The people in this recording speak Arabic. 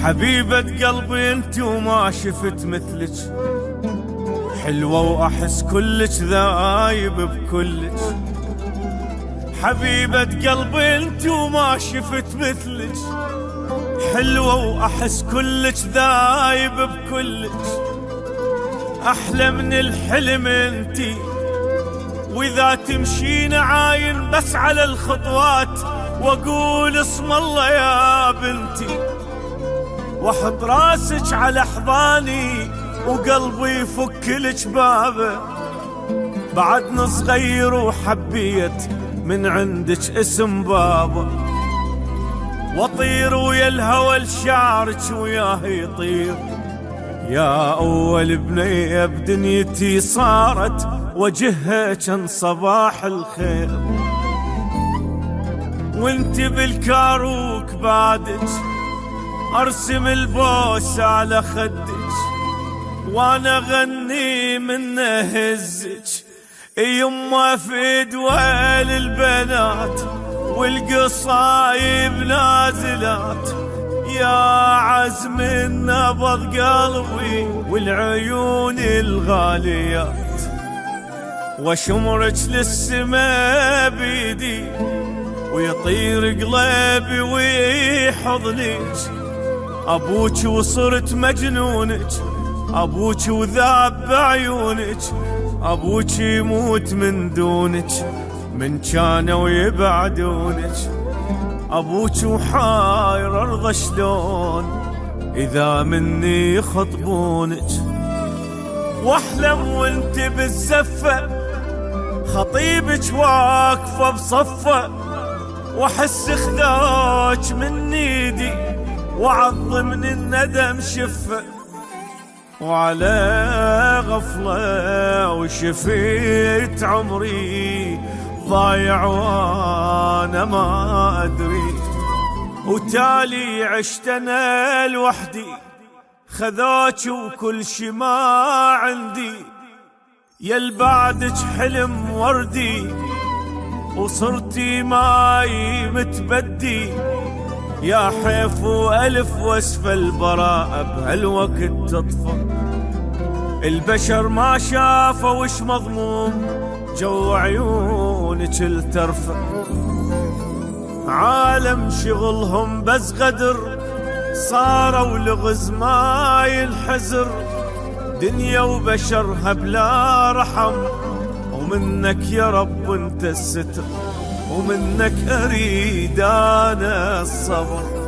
حبيبة قلبي انت وما شفت مثلك، حلوة واحس كلك ذايب بكلك. حبيبة قلبي انت وما شفت مثلك، حلوة واحس كلك ذايب بكلك. احلى من الحلم انتي، واذا تمشين عاين بس على الخطوات واقول اسم الله يا بنتي، واحط راسك على حضاني وقلبي يفكلك بابه. بعدنا صغير وحبيت من عندك اسم بابا، واطير ويا الهوى لشعرك وياه يطير. يا اول بنية بدنيتي صارت وجهها كان صباح الخير، وانت بالكاروك بعدك ارسم البوس على خدك، وانا غني من هزك يما في دوال البنات والقصايب نازلات. يا عزم نبض قلبي والعيون الغاليات، وشمرك للسما بيدي ويطير قلبي ويحضنك. ابوك وصرت مجنونك، ابوك وذاب بعيونك، ابوك يموت من دونك من كانوا يبعدونك. ابوك وحاير ارضى شلون اذا مني يخطبونك. واحلم وانت بالزفه خطيبك واقفه بصفه، واحس خذاك من ايدي وعظ من الندم شفه. وعلى غفله وشفيت عمري ضايع وانا ما ادري، وتالي عشت انا لوحدي خذاك وكل شي ما عندي. يل بعدك حلم وردي وصرتي ماي متبدي. يا حيف والف واسف البراءة بهالوقت تطفى، البشر ما شافوا وش مضموم جو عيونك الترفع. عالم شغلهم بس غدر صاروا لغز ما ينحزر، دنيا وبشرها بلا رحم. ومنك يا رب انت الستر، ومنك اريد انا الصبر.